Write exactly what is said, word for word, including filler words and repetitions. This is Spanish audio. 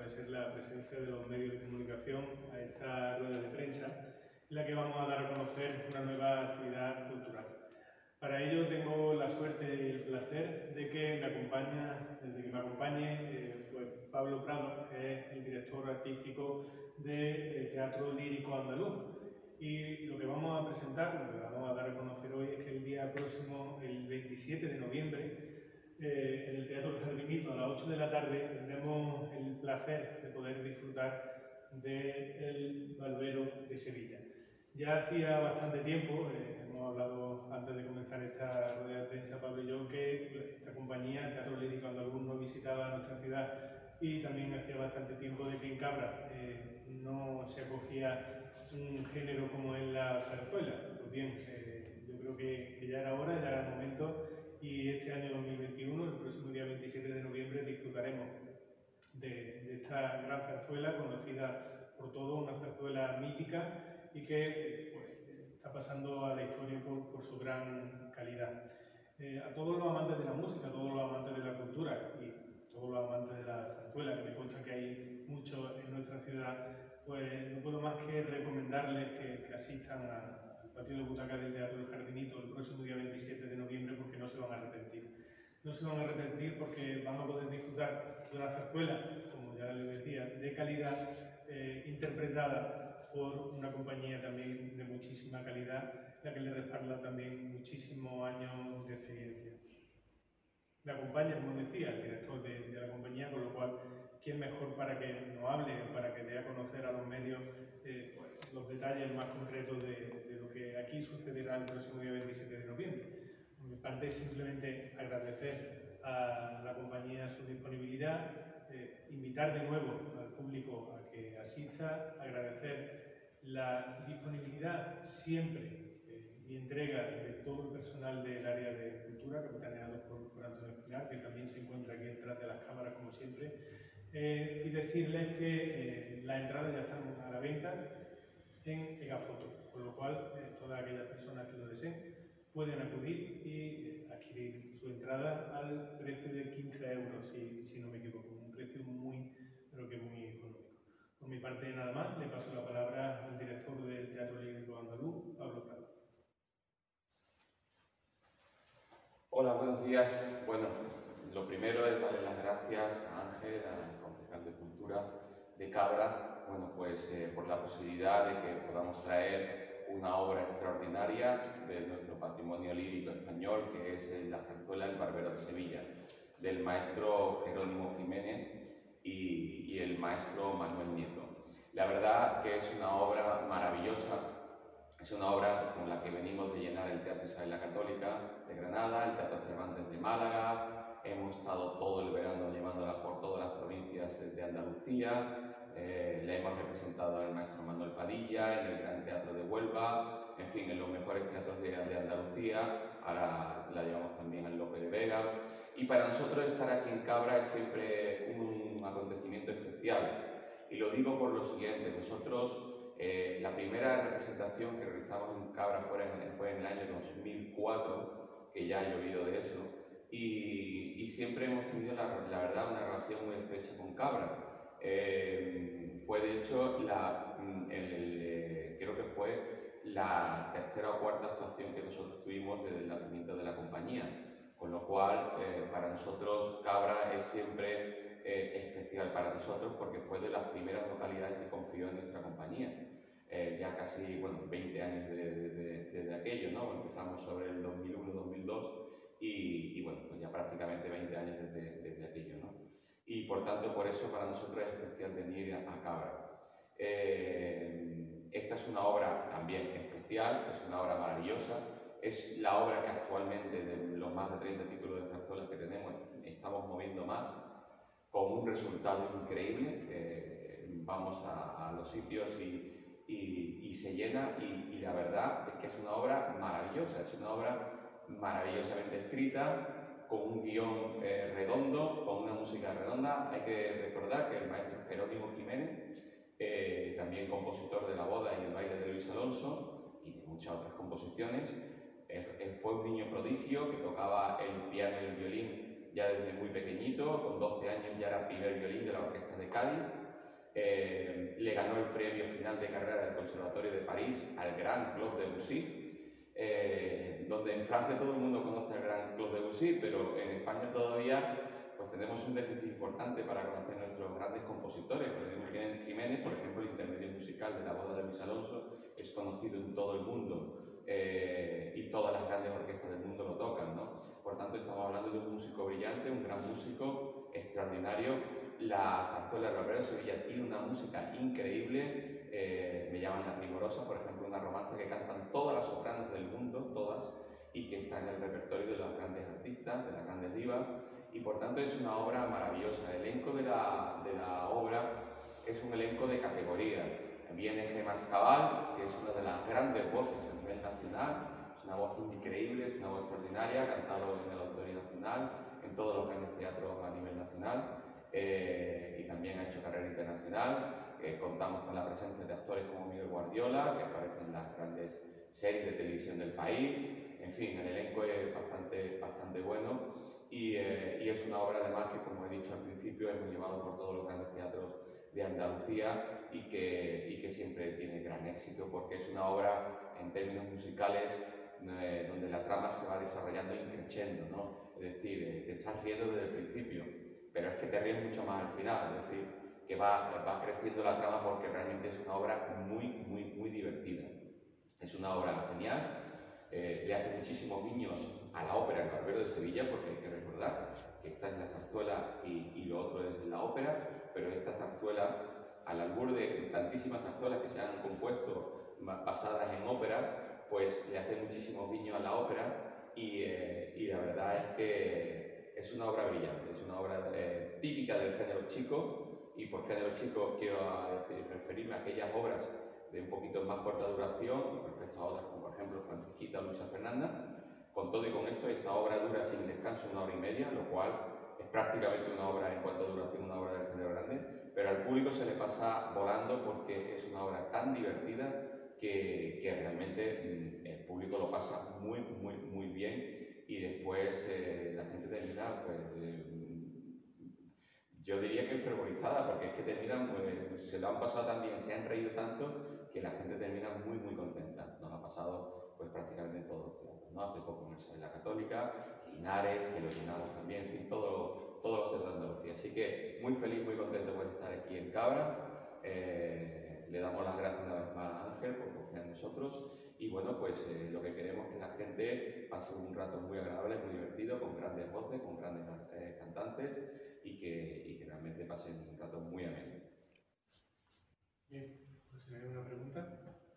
ser la presencia de los medios de comunicación a esta rueda de prensa, en la que vamos a dar a conocer una nueva actividad cultural. Para ello tengo la suerte y el placer de que me, acompaña, de que me acompañe eh, pues Pablo Prado, que es el director artístico de eh, Teatro Lírico Andaluz. Y lo que vamos a presentar, lo que vamos a dar a conocer hoy, es que el día próximo, el veintisiete de noviembre, eh, en el Teatro El Jardinito, a las ocho de la tarde, tendremos el placer de poder disfrutar del Barbero de Sevilla. Ya hacía bastante tiempo, eh, hemos hablado antes de comenzar esta rueda de prensa, Pablo y yo, que esta compañía, el Teatro Lírico Andaluz, no visitaba nuestra ciudad, y también hacía bastante tiempo de que en Cabra eh, no se acogía un género como es la zarzuela. Pues bien, eh, yo creo que, que ya era hora, ya era el momento, y este año dos mil veintiuno, el próximo día veintisiete de noviembre, disfrutaremos de, de esta gran zarzuela, conocida por todos, una zarzuela mítica y que pues, está pasando a la historia por, por su gran calidad. Eh, a todos los amantes de la música, a todos los amantes de la cultura y todos los amantes de la zarzuela, que me consta que hay muchos en nuestra ciudad, pues no puedo más que recomendarles que, que asistan a, al patio de butacas del Teatro El Jardinito el próximo día veintisiete de noviembre, porque no se van a arrepentir. No se van a arrepentir porque van a poder disfrutar de una zarzuela, como ya les decía, de calidad, eh, interpretada por una compañía también de muchísima calidad, la que le respalda también muchísimos años de experiencia. Me acompaña, como decía, el director de, de la compañía, con lo cual, ¿quién mejor para que nos hable, para que dé a conocer a los medios eh, pues, los detalles más concretos de, de lo que aquí sucederá el próximo día veintisiete de noviembre? Por mi parte, simplemente agradecer a la compañía su disponibilidad, eh, invitar de nuevo al público a que asista, agradecer la disponibilidad siempre y entrega de todo el personal del área de cultura, capitaneado por, por Antonio Espinar, que también se encuentra aquí detrás de las cámaras, como siempre, eh, y decirles que eh, las entradas ya están a la venta en Egafoto, con lo cual eh, todas aquellas personas que lo deseen pueden acudir y eh, adquirir su entrada al precio de quince euros, si, si no me equivoco, un precio muy, pero que muy económico. Por mi parte, nada más, le paso la palabra al director del Teatro Lírico Andaluz, Pablo Prado. Hola, buenos días. Bueno, lo primero es darle las gracias a Ángel, al concejal de Cultura de Cabra, bueno, pues eh, por la posibilidad de que podamos traer una obra extraordinaria de nuestro patrimonio lírico español, que es eh, la zarzuela El Barbero de Sevilla, del maestro Jerónimo Jiménez y, y el maestro Manuel Nieto. La verdad que es una obra maravillosa. Es una obra con la que venimos de llenar el Teatro Isabel la Católica de Granada, el Teatro Cervantes de Málaga. Hemos estado todo el verano llevándola por todas las provincias de Andalucía. Eh, la hemos representado en el maestro Manuel Padilla, en el Gran Teatro de Huelva, en fin, en los mejores teatros de, de Andalucía. Ahora la llevamos también al Lope de Vega. Y para nosotros estar aquí en Cabra es siempre un acontecimiento especial. Y lo digo por lo siguiente: nosotros Eh, la primera representación que realizamos en Cabra fue en, fue en el año dos mil cuatro, que ya he llovido de eso, y, y siempre hemos tenido, la, la verdad, una relación muy estrecha con Cabra. Eh, fue, de hecho, la, el, el, creo que fue la tercera o cuarta actuación que nosotros tuvimos desde el nacimiento de la compañía, con lo cual, eh, para nosotros, Cabra es siempre Eh, especial para nosotros, porque fue de las primeras localidades que confió en nuestra compañía. Eh, ya casi, bueno, veinte años desde de, de, de aquello, ¿no? Empezamos sobre el dos mil uno dos mil dos y, y, bueno, pues ya prácticamente veinte años desde, desde aquello, ¿no? Y por tanto, por eso para nosotros es especial venir a, a Cabra. Eh, esta es una obra también especial, es una obra maravillosa, es la obra que actualmente, de los más de treinta títulos de zarzuelas que tenemos, estamos moviendo más, con un resultado increíble. Eh, vamos a, a los sitios y, y, y se llena, y, y la verdad es que es una obra maravillosa, es una obra maravillosamente escrita, con un guión eh, redondo, con una música redonda. Hay que recordar que el maestro Jerónimo Jiménez, eh, también compositor de La Boda y El Baile de Luis Alonso y de muchas otras composiciones, eh, fue un niño prodigio que tocaba el piano y el violín ya desde muy pequeñito. Con doce años ya era primer violín de la Orquesta de Cádiz, eh, le ganó el premio final de carrera del Conservatorio de París al Gran Claude Debussy, eh, donde en Francia todo el mundo conoce al Gran Claude Debussy, pero en España todavía pues tenemos un déficit importante para conocer nuestros grandes compositores. Vladimir Jiménez, por ejemplo, el intermedio musical de La boda de Luis Alonso, es conocido en todo el mundo eh, y todas las grandes orquestas del mundo lo tocan, ¿no? Por tanto, estamos hablando de un músico brillante, un gran músico extraordinario. La zarzuela del Barbero de Sevilla tiene una música increíble, eh, me llaman La Primorosa, por ejemplo, una romanza que cantan todas las sopranos del mundo, todas, y que está en el repertorio de los grandes artistas, de las grandes divas, y por tanto es una obra maravillosa. El elenco de la, de la obra es un elenco de categoría. Viene Gemma Escabal, que es una de las grandes voces a nivel nacional, es una voz increíble, es una voz extraordinaria, ha cantado en el Auditorio Nacional, en todos los grandes teatros a nivel nacional, eh, y también ha hecho carrera internacional. Eh, contamos con la presencia de actores como Miguel Guardiola, que aparecen en las grandes series de televisión del país. En fin, el elenco es bastante, bastante bueno. Y, eh, y es una obra además que, como he dicho al principio, hemos llevado por todos los grandes teatros de Andalucía y que, y que siempre tiene gran éxito, porque es una obra en términos musicales eh, donde la trama se va desarrollando increciendo, ¿no? Es decir, eh, te estás riendo desde el principio, pero es que te ríes mucho más al final, es decir, que va, va creciendo la trama porque realmente es una obra muy, muy, muy divertida. Es una obra genial. Eh, le hace muchísimos guiños a la ópera El Barbero de Sevilla, porque hay que recordar que esta es la zarzuela y, y lo otro es la ópera, pero esta zarzuela, al albur de tantísimas zarzuelas que se han compuesto basadas en óperas, pues le hace muchísimos guiños a la ópera y, eh, y la verdad es que es una obra brillante, es una obra eh, típica del género chico, y por género chico quiero decir, referirme a aquellas obras de un poquito más corta duración respecto a otras como por ejemplo Francisquita o Luisa Fernanda. Con todo y con esto, esta obra dura sin descanso una hora y media, lo cual es prácticamente una obra en cuanto a duración, una obra del género grande, pero al público se le pasa volando porque es una obra tan divertida que, que realmente mmm, el público lo pasa muy, muy, muy bien, y después eh, la gente termina, pues, eh, yo diría que enfervorizada, porque es que terminan, pues, se lo han pasado tan bien, se han reído tanto, que la gente termina muy, muy contenta. Nos ha pasado pues prácticamente en todos los teatros, ¿no? Hace poco en la Católica, Linares, que lo llenamos también, en fin, todo, todos los teatros de Andalucía. Así que muy feliz, muy contento por estar aquí en Cabra. Eh, le damos las gracias una vez más a Ángel por confiar en nosotros. Y bueno, pues eh, lo que queremos es que la gente pase un rato muy agradable, muy divertido, con grandes voces, con grandes eh, cantantes, y que, y que realmente pasen un rato muy ameno. Bien, pues si no hay una pregunta.